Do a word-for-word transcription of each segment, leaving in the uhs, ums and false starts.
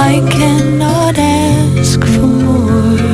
I cannot ask for more.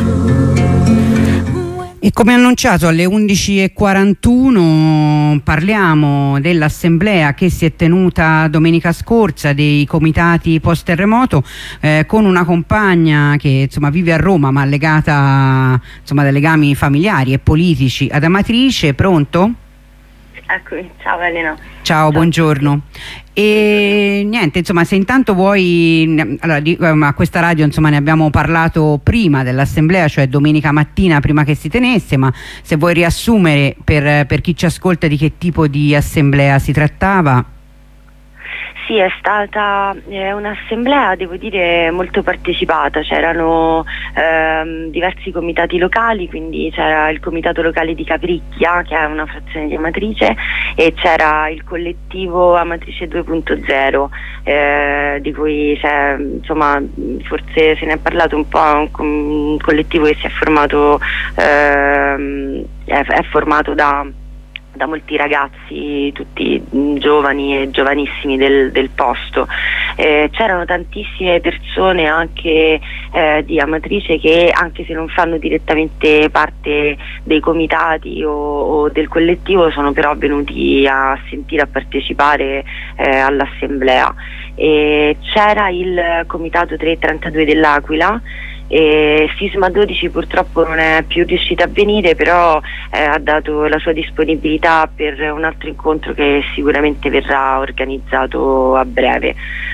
E come annunciato alle undici e quarantuno parliamo dell'assemblea che si è tenuta domenica scorsa dei comitati post terremoto, eh, con una compagna che insomma vive a Roma ma legata insomma da legami familiari e politici ad Amatrice. Pronto? Eccomi, ciao Elena. Ciao, ciao, buongiorno. E niente, insomma, se intanto vuoi, allora, di, a questa radio insomma ne abbiamo parlato prima dell'assemblea, cioè domenica mattina prima che si tenesse, ma se vuoi riassumere per, per chi ci ascolta di che tipo di assemblea si trattava. Sì, è stata eh, un'assemblea, devo dire, molto partecipata. C'erano ehm, diversi comitati locali, quindi c'era il comitato locale di Capricchia, che è una frazione di Amatrice, e c'era il collettivo Amatrice due punto zero, eh, di cui c'è, insomma, forse se ne è parlato un po', un, un collettivo che si è formato, ehm, è, è formato da da molti ragazzi, tutti giovani e giovanissimi del, del posto. Eh, c'erano tantissime persone anche eh, di Amatrice che, anche se non fanno direttamente parte dei comitati o, o del collettivo, sono però venuti a sentire, a partecipare eh, all'assemblea. E c'era il comitato trecentotrentadue dell'Aquila. E Sisma dodici purtroppo non è più riuscita a venire, però eh, ha dato la sua disponibilità per un altro incontro che sicuramente verrà organizzato a breve.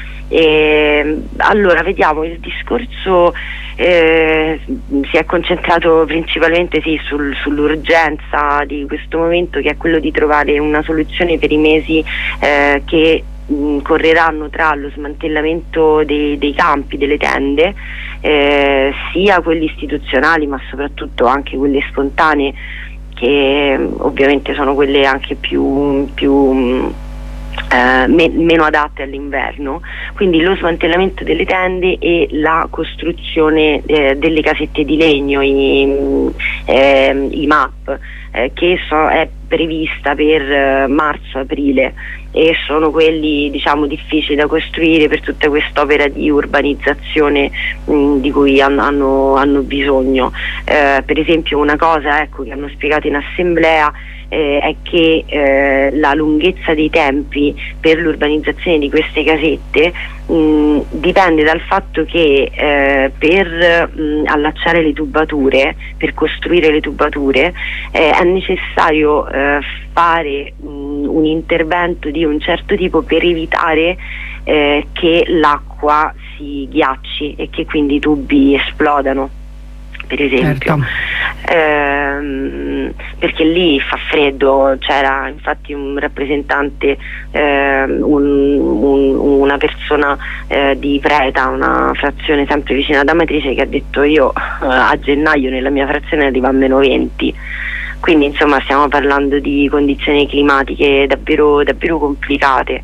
E, allora, vediamo, il discorso eh, si è concentrato principalmente sì, sul, sull'urgenza di questo momento, che è quello di trovare una soluzione per i mesi eh, che mh, correranno tra lo smantellamento dei, dei campi, delle tende, eh, sia quelli istituzionali ma soprattutto anche quelle spontanee, che ovviamente sono quelle anche più, più eh, me, meno adatte all'inverno, quindi lo smantellamento delle tende e la costruzione eh, delle casette di legno, i, eh, i M A P, eh, che so, è prevista per eh, marzo-aprile, e sono quelli, diciamo, difficili da costruire per tutta quest'opera di urbanizzazione mh, di cui han, hanno, hanno bisogno. Eh, per esempio, una cosa, ecco, che hanno spiegato in assemblea eh, è che eh, la lunghezza dei tempi per l'urbanizzazione di queste casette mh, dipende dal fatto che eh, per mh, allacciare le tubature, per costruire le tubature, eh, è necessario eh, fare mh, un intervento di un certo tipo per evitare eh, che l'acqua si ghiacci e che quindi i tubi esplodano, per esempio. Certo. Ehm, perché lì fa freddo. C'era infatti un rappresentante, ehm, un, un, una persona eh, di Preta, una frazione sempre vicina ad Amatrice, che ha detto: io eh, a gennaio nella mia frazione arriva a meno venti. Quindi insomma stiamo parlando di condizioni climatiche davvero, davvero complicate,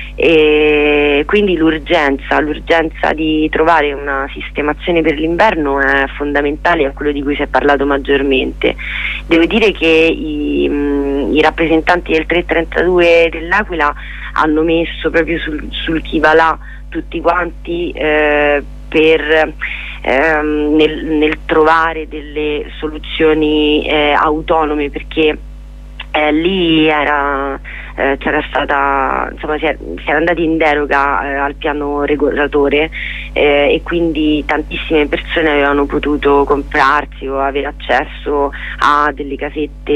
e quindi l'urgenza, l'urgenza di trovare una sistemazione per l'inverno è fondamentale, è quello di cui si è parlato maggiormente. Devo dire che i, mh, i rappresentanti del trecentotrentadue dell'Aquila hanno messo proprio sul, sul chi va là tutti quanti eh, per ehm, nel, nel trovare delle soluzioni eh, autonome, perché eh, lì era eh, c'era stata, insomma, si, è, si era andati in deroga eh, al piano regolatore, eh, e quindi tantissime persone avevano potuto comprarsi o avere accesso a delle casette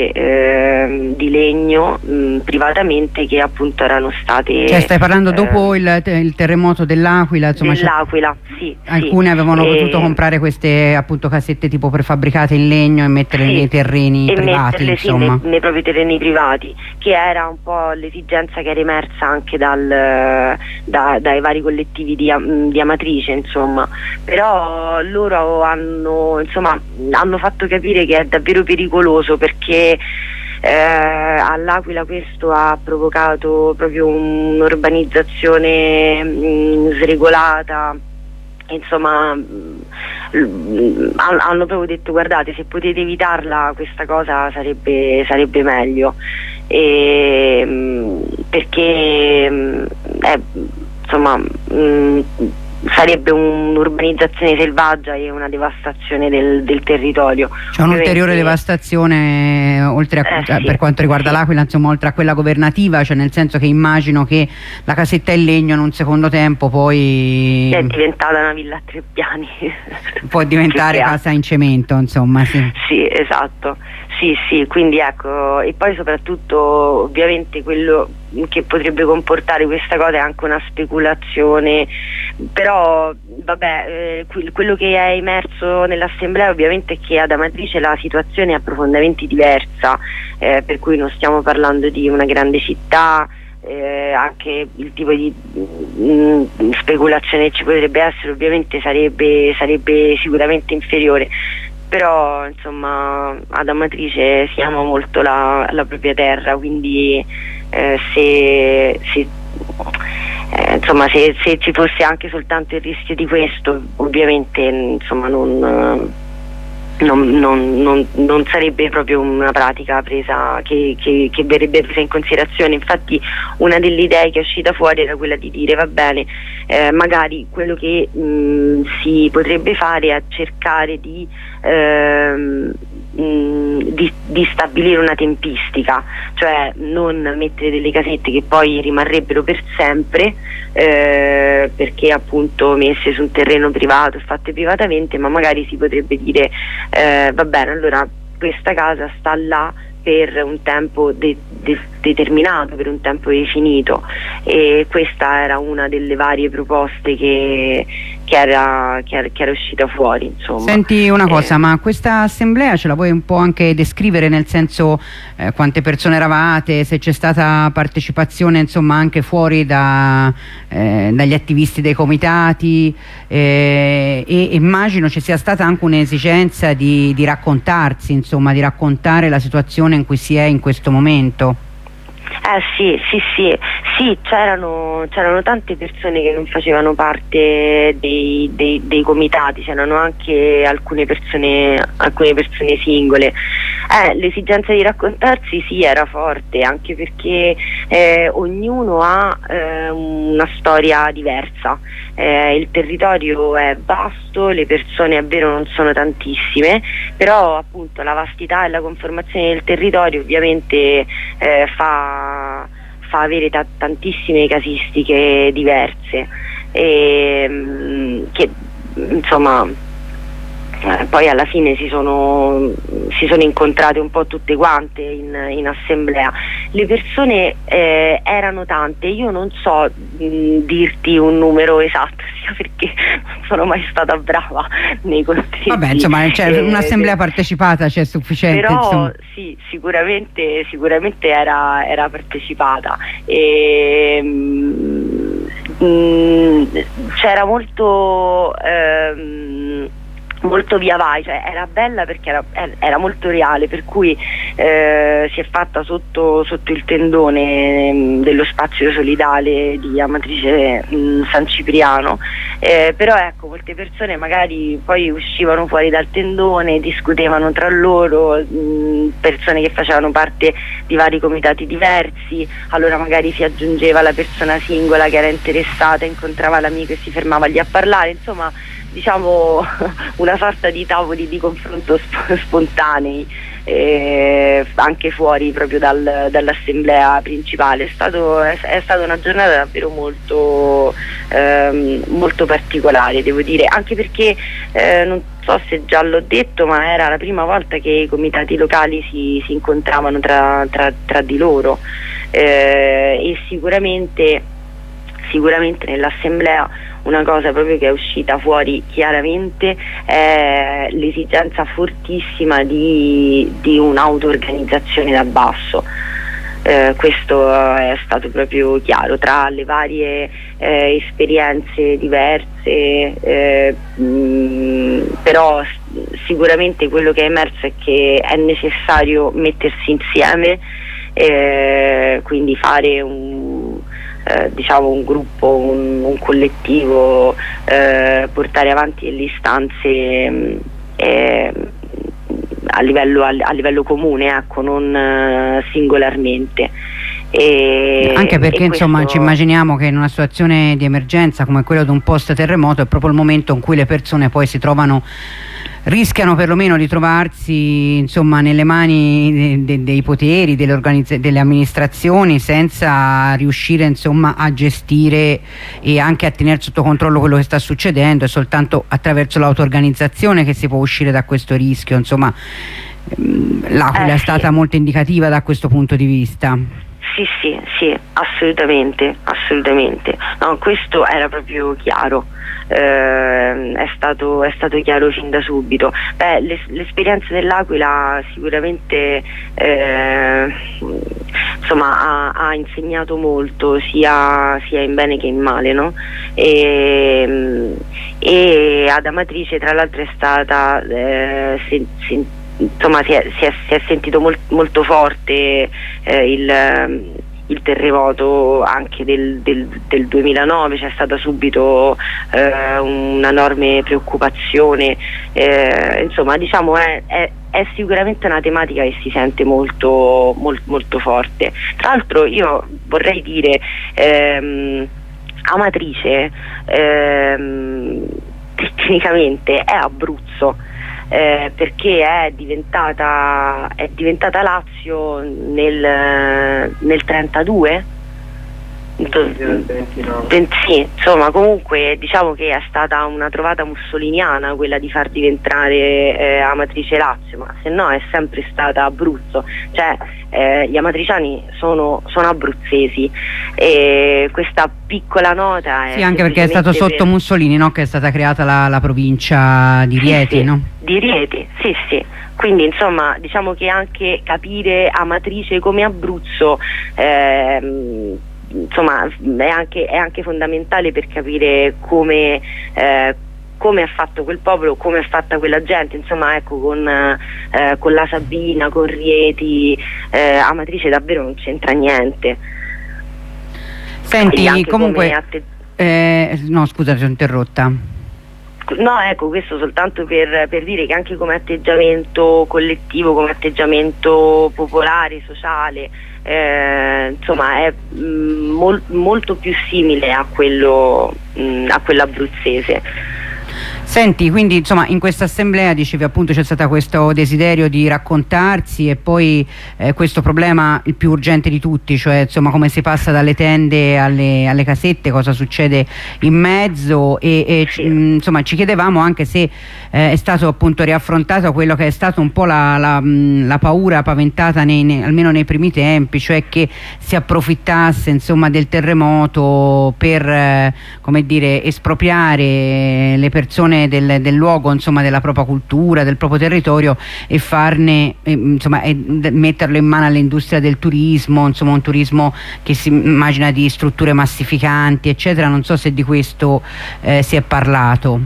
eh, di legno mh, privatamente, che appunto erano state, cioè stai parlando eh, dopo il, il terremoto dell'Aquila, insomma, dell'Aquila, sì, alcune sì. avevano e... potuto comprare queste appunto cassette tipo prefabbricate in legno e metterle sì, nei terreni e privati, metterle, insomma. Sì, nei, nei propri terreni privati, che era un po' l'esigenza che era emersa anche dal, da, dai vari collettivi di, di Amatrice, insomma. Però loro hanno, insomma, hanno fatto capire che è davvero pericoloso, perché Eh, all'Aquila questo ha provocato proprio un'urbanizzazione mh, sregolata. Insomma, mh, hanno proprio detto: guardate, se potete evitarla questa cosa sarebbe, sarebbe meglio, e, mh, perché mh, è, insomma, mh, sarebbe un'urbanizzazione selvaggia e una devastazione del, del territorio. C'è un'ulteriore devastazione oltre a, eh, sì, per quanto riguarda sì. l'Aquila, insomma, oltre a quella governativa, cioè nel senso che immagino che la casetta in legno in un secondo tempo poi è diventata una villa a tre piani. Può diventare casa in cemento, insomma. Sì, sì, esatto. Sì, sì, quindi ecco, e poi soprattutto ovviamente quello che potrebbe comportare questa cosa è anche una speculazione, però vabbè, eh, quello che è emerso nell'assemblea ovviamente è che ad Amatrice la situazione è profondamente diversa, eh, per cui non stiamo parlando di una grande città, eh, anche il tipo di mh, speculazione che ci potrebbe essere ovviamente sarebbe, sarebbe sicuramente inferiore. Però insomma ad Amatrice si ama molto la, la propria terra, quindi eh, se, se, eh, insomma, se, se ci fosse anche soltanto il rischio di questo, ovviamente insomma non, non, non, non, non sarebbe proprio una pratica presa che, che, che verrebbe presa in considerazione. Infatti una delle idee che è uscita fuori era quella di dire va bene, eh, magari quello che mh, si potrebbe fare è cercare di Ehm, mh, di, di stabilire una tempistica, cioè non mettere delle casette che poi rimarrebbero per sempre, eh, perché appunto messe su un terreno privato e fatte privatamente, ma magari si potrebbe dire eh, va bene, allora questa casa sta là per un tempo de de determinato, per un tempo definito, e questa era una delle varie proposte che, che, era, che, era, che era uscita fuori, insomma. Senti una cosa, eh. ma questa assemblea ce la vuoi un po' anche descrivere, nel senso eh, quante persone eravate, se c'è stata partecipazione insomma anche fuori da, eh, dagli attivisti dei comitati, eh, e immagino ci sia stata anche un'esigenza di, di raccontarsi, insomma di raccontare la situazione in cui si è in questo momento. Eh sì, sì, sì, sì, c'erano c'erano tante persone che non facevano parte dei, dei, dei comitati, c'erano anche alcune persone, alcune persone singole. Eh, l'esigenza di raccontarsi sì era forte, anche perché eh, ognuno ha eh, una storia diversa, eh, il territorio è vasto, le persone è vero non sono tantissime, però appunto la vastità e la conformazione del territorio ovviamente eh, fa, fa avere tantissime casistiche diverse, e, mh, che insomma Eh, poi alla fine si sono, si sono incontrate un po' tutte quante in, in assemblea. Le persone eh, erano tante, io non so mh, dirti un numero esatto, sia perché non sono mai stata brava nei contetti. Vabbè, insomma, cioè, eh, un'assemblea partecipata c'è, cioè, sufficiente. Però insomma. sì, sicuramente, sicuramente era, era partecipata. E, c'era molto... Ehm, molto via vai, cioè era bella perché era, era molto reale, per cui eh, si è fatta sotto, sotto il tendone mh, dello spazio solidale di Amatrice mh, San Cipriano, eh, però ecco, molte persone magari poi uscivano fuori dal tendone, discutevano tra loro, mh, persone che facevano parte di vari comitati diversi, allora magari si aggiungeva la persona singola che era interessata, incontrava l'amico e si fermava lì a parlare, insomma diciamo una sorta di tavoli di confronto sp spontanei, eh, anche fuori proprio dal, dall'assemblea principale. È, stato, è, è stata una giornata davvero molto, ehm, molto particolare, devo dire, anche perché eh, non so se già l'ho detto, ma era la prima volta che i comitati locali si, si incontravano tra, tra, tra di loro, eh, e sicuramente, sicuramente nell'assemblea una cosa proprio che è uscita fuori chiaramente è l'esigenza fortissima di, di un'auto-organizzazione da basso. Eh, questo è stato proprio chiaro tra le varie eh, esperienze diverse, eh, mh, però sicuramente quello che è emerso è che è necessario mettersi insieme, eh, quindi fare un Eh, diciamo un gruppo, un, un collettivo, eh, portare avanti delle istanze eh, a, livello, a, a livello comune, ecco, non eh, singolarmente. E, anche perché questo... insomma ci immaginiamo che in una situazione di emergenza come quella di un post terremoto è proprio il momento in cui le persone poi si trovano, rischiano perlomeno di trovarsi insomma nelle mani de, de, dei poteri, delle, delle amministrazioni, senza riuscire insomma a gestire e anche a tenere sotto controllo quello che sta succedendo. È soltanto attraverso l'auto-organizzazione che si può uscire da questo rischio. Insomma, l'Aquila eh, è stata sì. molto indicativa da questo punto di vista. Sì, sì, sì, assolutamente, assolutamente. No, questo era proprio chiaro. Eh, è, stato, è stato chiaro fin da subito. Beh, l'esperienza dell'Aquila sicuramente eh, insomma, ha, ha insegnato molto sia, sia in bene che in male, no? e, e ad Amatrice tra l'altro è stata eh, se, se, insomma si è, si è, si è sentito molt, molto forte eh, il il terremoto anche del, del, del duemilanove. C'è stata subito eh, una enorme preoccupazione, eh, insomma diciamo è, è, è sicuramente una tematica che si sente molto, molto, molto forte. Tra l'altro io vorrei dire ehm, Amatrice ehm, tecnicamente è Abruzzo, Eh, perché è diventata è diventata Lazio nel nel trentadue, sì, insomma comunque diciamo che è stata una trovata mussoliniana quella di far diventare eh, Amatrice Lazio, ma se no è sempre stata Abruzzo, cioè eh, gli amatriciani sono, sono abruzzesi, e questa piccola nota è sì, anche perché è stato sotto per... Mussolini, no? Che è stata creata la, la provincia di Rieti, sì, sì, no? di Rieti, sì sì, quindi insomma diciamo che anche capire Amatrice come Abruzzo ehm, insomma è anche, è anche fondamentale per capire come eh, come è fatto quel popolo, come è fatta quella gente, insomma ecco con, eh, con la Sabina, con Rieti, eh, Amatrice davvero non c'entra niente. Senti, comunque atte... eh, no scusa, ti ho interrotta. No, ecco, questo soltanto per, per dire che anche come atteggiamento collettivo, come atteggiamento popolare, sociale, eh, insomma è mh, mol, molto più simile a quello mh, a quello abruzzese. Senti, quindi insomma in questa assemblea dicevi appunto c'è stato questo desiderio di raccontarsi e poi eh, questo problema il più urgente di tutti, cioè insomma come si passa dalle tende alle, alle casette, cosa succede in mezzo, e, e sì. mh, insomma ci chiedevamo anche se eh, è stato appunto riaffrontato quello che è stato un po' la, la, mh, la paura paventata nei, nei, almeno nei primi tempi, cioè che si approfittasse insomma del terremoto per eh, come dire espropriare le persone Del, del luogo, insomma della propria cultura, del proprio territorio, e farne eh, insomma e metterlo in mano all'industria del turismo, insomma un turismo che si immagina di strutture massificanti eccetera. Non so se di questo eh, si è parlato.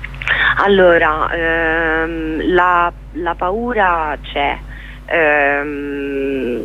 Allora ehm, la, la paura c'è, ehm,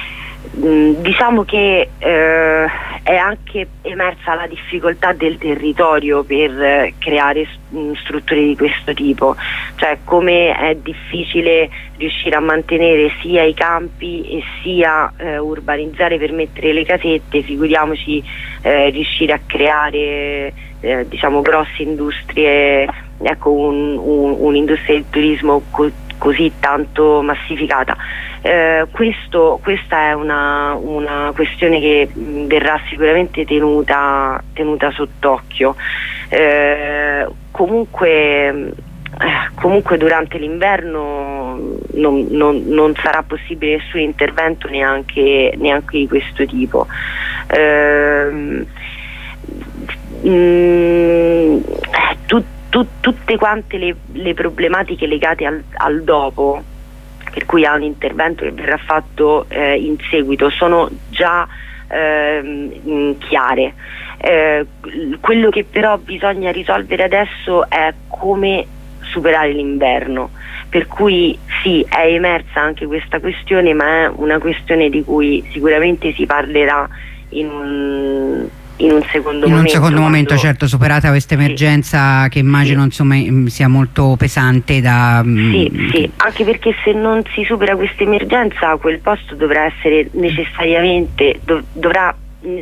diciamo che eh, è anche emersa la difficoltà del territorio per eh, creare mh, strutture di questo tipo, cioè come è difficile riuscire a mantenere sia i campi e sia eh, urbanizzare per mettere le casette, figuriamoci eh, riuscire a creare eh, diciamo grosse industrie, ecco un, un, un'industria del turismo co così tanto massificata. Eh, questo, questa è una, una questione che mh, verrà sicuramente tenuta, tenuta sott'occhio. Eh, comunque, eh, comunque durante l'inverno non, non, non sarà possibile nessun intervento neanche, neanche di questo tipo. Eh, mh, tu, tu, tutte quante le, le problematiche legate al, al dopo, per cui ha un intervento che verrà fatto eh, in seguito, sono già eh, chiare. Eh, quello che però bisogna risolvere adesso è come superare l'inverno, per cui sì, è emersa anche questa questione, ma è una questione di cui sicuramente si parlerà in un, in un secondo in momento. un secondo momento, quando... certo, superata questa emergenza, sì, che immagino sì, insomma sia molto pesante da... Sì, sì, anche perché se non si supera questa emergenza quel posto dovrà essere necessariamente, dov dovrà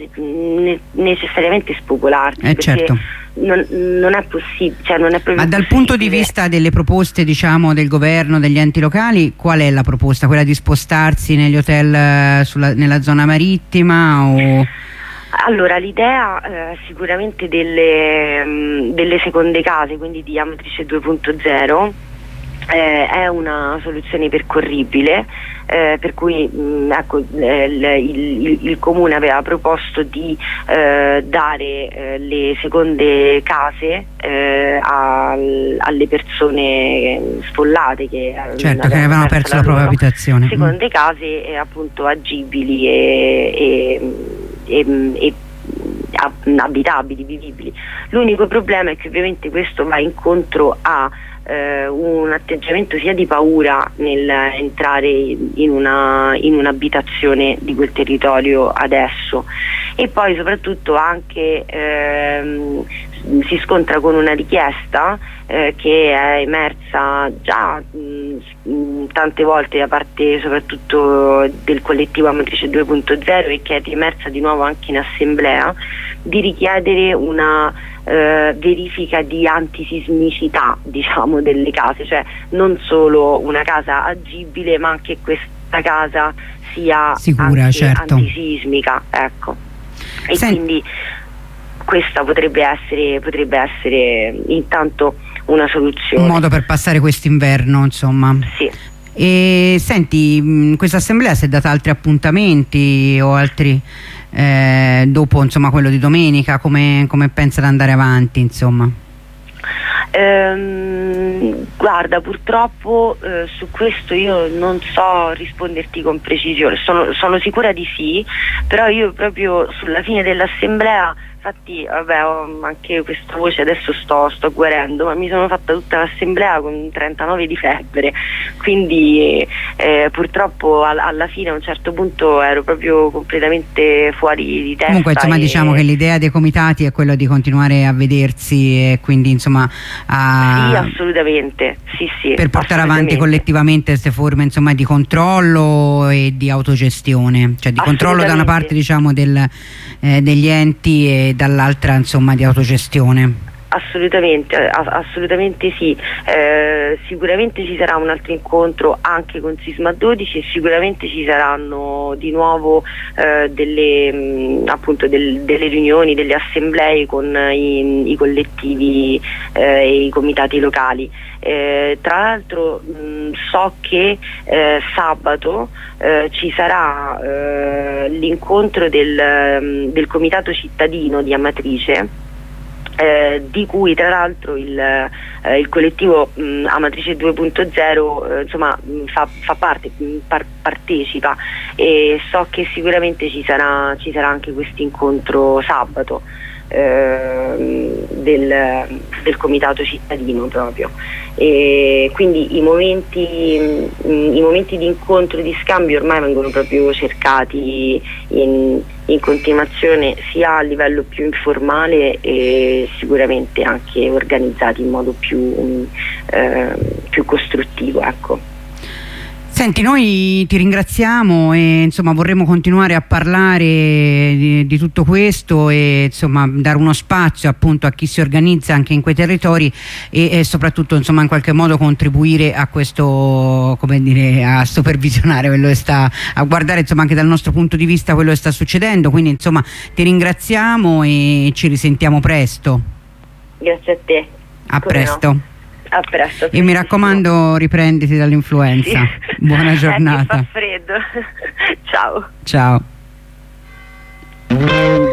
ne necessariamente spopolarsi, eh, certo. Non, non è possibile, cioè non è proprio Ma dal possibile. punto di vista delle proposte, diciamo, del governo, degli enti locali, qual è la proposta? Quella di spostarsi negli hotel sulla, nella zona marittima o... Allora, l'idea eh, sicuramente delle, mh, delle seconde case, quindi di Amatrice due punto zero, eh, è una soluzione percorribile, eh, per cui mh, ecco, eh, il, il, il Comune aveva proposto di eh, dare eh, le seconde case eh, a, alle persone sfollate che, certo, che avevano perso la, la propria abitazione. Seconde mm. case eh, appunto agibili e, e E, e abitabili, vivibili. L'unico problema è che ovviamente questo va incontro a eh, un atteggiamento sia di paura nel entrare in una in un'abitazione di quel territorio adesso, e poi soprattutto anche ehm, si scontra con una richiesta eh, che è emersa già mh, tante volte da parte soprattutto del collettivo Amatrice due punto zero, e che è emersa di nuovo anche in assemblea, di richiedere una eh, verifica di antisismicità, diciamo, delle case, cioè non solo una casa agibile ma anche questa casa sia sicura, anche certo, antisismica, ecco. E Sen quindi questa potrebbe essere, potrebbe essere intanto una soluzione. Un modo per passare quest'inverno, insomma. Sì. E senti, questa assemblea si è data altri appuntamenti o altri eh, dopo, insomma, quello di domenica? Come, come pensa di andare avanti, insomma? Ehm, guarda, purtroppo eh, su questo io non so risponderti con precisione. Sono, sono sicura di sì, però io proprio sulla fine dell'assemblea, infatti vabbè, ho anche questa voce, adesso sto, sto guarendo, ma mi sono fatta tutta l'assemblea con trentanove di febbre, quindi eh, purtroppo al, alla fine a un certo punto ero proprio completamente fuori di testa. Comunque insomma, e... diciamo che l'idea dei comitati è quella di continuare a vedersi e quindi insomma a... Sì, assolutamente, sì, sì, per portare avanti collettivamente queste forme, insomma, di controllo e di autogestione, cioè di controllo da una parte, diciamo, del, eh, degli enti, e dall'altra, insomma, di autogestione. Assolutamente, assolutamente sì. Eh, sicuramente ci sarà un altro incontro anche con Sisma dodici, e sicuramente ci saranno di nuovo eh, delle, mh, appunto del, delle riunioni, delle assemblee con i, i collettivi eh, e i comitati locali. Eh, tra l'altro so che eh, sabato eh, ci sarà eh, l'incontro del, del comitato cittadino di Amatrice, Eh, di cui tra l'altro il, eh, il collettivo mh, Amatrice due punto zero eh, insomma mh, fa, fa parte, mh, par partecipa, e so che sicuramente ci sarà, ci sarà anche questo incontro sabato eh, del, del comitato cittadino proprio, e quindi i momenti, mh, i momenti di incontro e di scambio ormai vengono proprio cercati in in continuazione, sia a livello più informale e sicuramente anche organizzati in modo più, um, eh, più costruttivo, ecco. Senti, noi ti ringraziamo e insomma vorremmo continuare a parlare di, di tutto questo, e insomma dare uno spazio appunto a chi si organizza anche in quei territori, e, e soprattutto insomma in qualche modo contribuire a questo, come dire, a supervisionare quello che sta, a guardare insomma anche dal nostro punto di vista quello che sta succedendo. Quindi insomma ti ringraziamo e ci risentiamo presto. Grazie a te. A Come presto. No? A presto. E mi raccomando, riprenditi dall'influenza. Sì. Buona giornata. Eh, che fa freddo. Ciao. Ciao.